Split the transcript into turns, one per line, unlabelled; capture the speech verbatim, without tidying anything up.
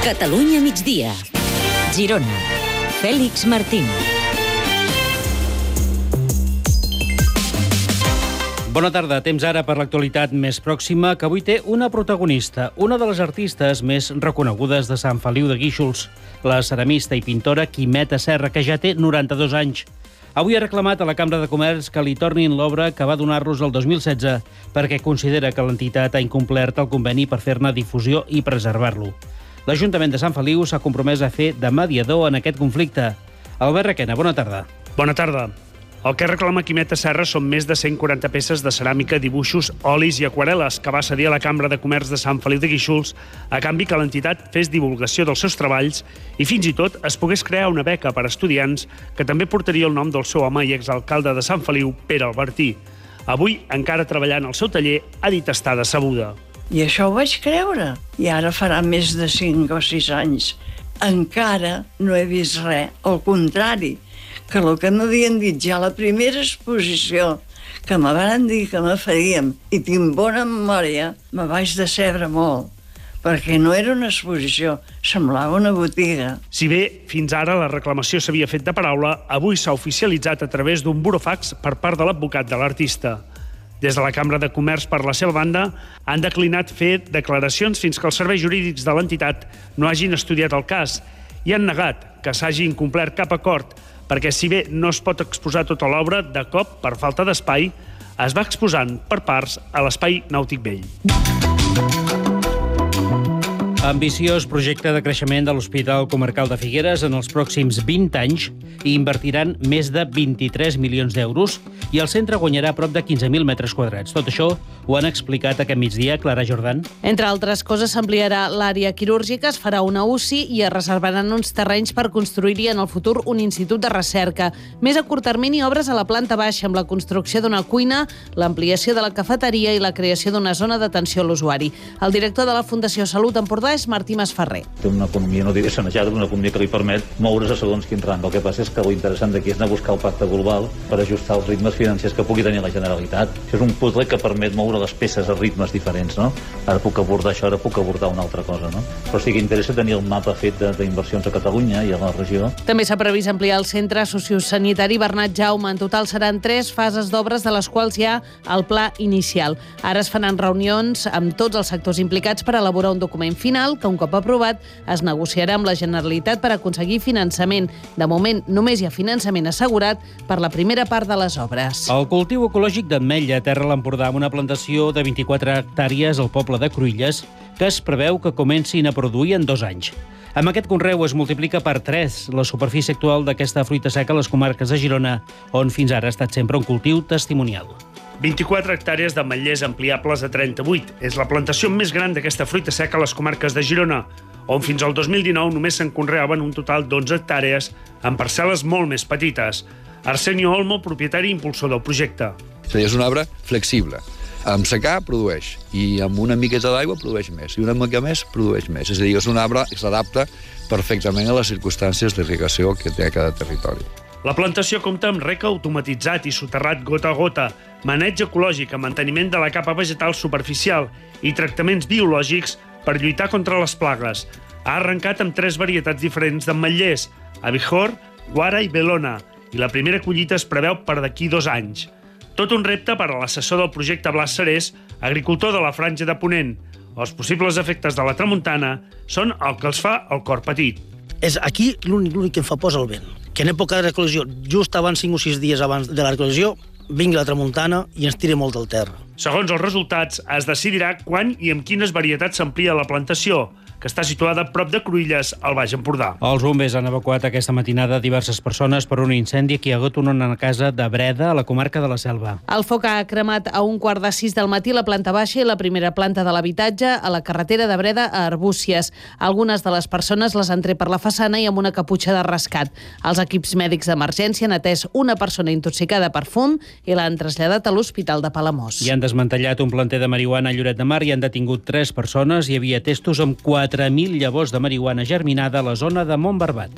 Catalunya migdia. Girona. Fèlix Martín.
Bona tarda. Temps ara per l'actualitat més pròxima, que avui té una protagonista, una de les artistes més reconegudes de Sant Feliu de Guíxols, la ceramista i pintora Quimeta Serra, que ja té noranta-dos anys. Avui ha reclamat a la Cambra de Comerç que li tornin l'obra que va donar-los el dos mil setze perquè considera que l'entitat ha incomplert el conveni per fer-ne difusió i preservar-lo. L'Ajuntament de Sant Feliu s'ha compromès a fer de mediador en aquest conflicte. Albert Requena, bona tarda.
Bona tarda. El que reclama Quimeta Serra són més de cent quaranta peces de ceràmica, dibuixos, olis i aquarel·les que va cedir a la Cambra de Comerç de Sant Feliu de Guíxols a canvi que l'entitat fes divulgació dels seus treballs i fins i tot es pogués crear una beca per a estudiants que també portaria el nom del seu home i exalcalde de Sant Feliu, Pere Albertí. Avui, encara treballant al seu taller, ha dit estar decebuda.
I això ho vaig creure. I ara farà més de cinc o sis anys. Encara no he vist res. Al contrari, que el que m'havien dit ja a la primera exposició, que me van dir que me faríem, i tinc bona memòria, me vaig decebre molt, perquè no era una exposició, semblava una botiga.
Si bé fins ara la reclamació s'havia fet de paraula, avui s'ha oficialitzat a través d'un burofax per part de l'advocat de l'artista. Des de la Cambra de Comerç, per la seva banda, han declinat fer declaracions fins que els serveis jurídics de l'entitat no hagin estudiat el cas i han negat que s'hagi incomplert cap acord, perquè si bé no es pot exposar tota l'obra, de cop, per falta d'espai, es va exposant per parts a l'Espai Nàutic Vell.
Ambiciós projecte de creixement de l'Hospital Comarcal de Figueres en els pròxims vint anys i invertiran més de vint-i-tres milions d'euros i el centre guanyarà prop de quinze mil metres quadrats. Tot això ho han explicat aquest migdia Clara Jordan.
Entre altres coses, s'ampliarà l'àrea quirúrgica, es farà una U C I i es reservaran uns terrenys per construir-hi en el futur un institut de recerca. Més a curt termini, obres a la planta baixa amb la construcció d'una cuina, l'ampliació de la cafeteria i la creació d'una zona d'atenció a l'usuari. El director de la Fundació Salut Empordà és Martí Masferrer.
Té una economia, no diré sanejada, una economia que li permet moure's a segons quin rang. El que passa és que l'interessant d'aquí és anar a buscar el pacte global per ajustar els ritmes financers que pugui tenir la Generalitat. Això és un puzzle que permet moure les peces a ritmes diferents, no? Ara puc abordar això, ara puc abordar una altra cosa, no? Però sí que interessa tenir el mapa fet d'inversions a Catalunya i a la regió.
També s'ha previst ampliar el centre sociosanitari Bernat Jaume. En total seran tres fases d'obres, de les quals hi ha el pla inicial. Ara es faran reunions amb tots els sectors implicats per elaborar un document final que, un cop aprovat, es negociarà amb la Generalitat per aconseguir finançament. De moment, només hi ha finançament assegurat per la primera part de les obres.
El cultiu ecològic d'ametlla a Terra l'Empordà, amb una plantació de vint-i-quatre hectàrees al poble de Cruïlles, que es preveu que comencin a produir en dos anys. Amb aquest conreu es multiplica per tres la superfície actual d'aquesta fruita seca a les comarques de Girona, on fins ara ha estat sempre un cultiu testimonial.
vint-i-quatre hectàrees d'ametllers ampliables a trenta-vuit. És la plantació més gran d'aquesta fruita seca a les comarques de Girona, on fins al dos mil dinou només se'n conreaven un total d'onze hectàrees en parcel·les molt més petites. Arsenio Olmo, propietari i impulsor del projecte.
És un arbre flexible. Amb secà produeix, i amb una miqueta d'aigua produeix més, i una mica més produeix més. És a dir, és un arbre que s'adapta perfectament a les circumstàncies d'irrigació que té a cada territori.
La plantació compta amb rec automatitzat i soterrat gota a gota, maneig ecològic amb manteniment de la capa vegetal superficial i tractaments biològics per lluitar contra les plagues. Ha arrencat amb tres varietats diferents d'ametllers, Abijor, Guara i Belona, i la primera collita es preveu per d'aquí dos anys. Tot un repte per a l'assessor del projecte Blas Serés, agricultor de la Franja de Ponent. Els possibles efectes de la tramuntana són el que els fa el cor petit.
És aquí l'únic que em fa posa el vent. Que en època de recol·lecció, just abans cinc o sis dies abans de la recol·lecció, vingui la tramuntana i ens tira molt del terra.
Segons els resultats, es decidirà quan i amb quines varietats s'amplia la plantació, que està situada a prop de Cruïlles, al Baix Empordà.
Els bombers han evacuat aquesta matinada diverses persones per un incendi que hi ha hagut una casa de Breda, a la comarca de la Selva.
El foc ha cremat a un quart de sis del matí la planta baixa i la primera planta de l'habitatge a la carretera de Breda a Arbúcies. Algunes de les persones les han tret per la façana i amb una caputxa de rescat. Els equips mèdics d'emergència han atès una persona intoxicada per fum i l'han traslladat a l'Hospital de Palamós.
I han desmantellat un planter de marihuana a Lloret de Mar i han detingut tres persones. Hi havia testos amb quatre mil llavors de marihuana germinada a la zona de Montbarbat.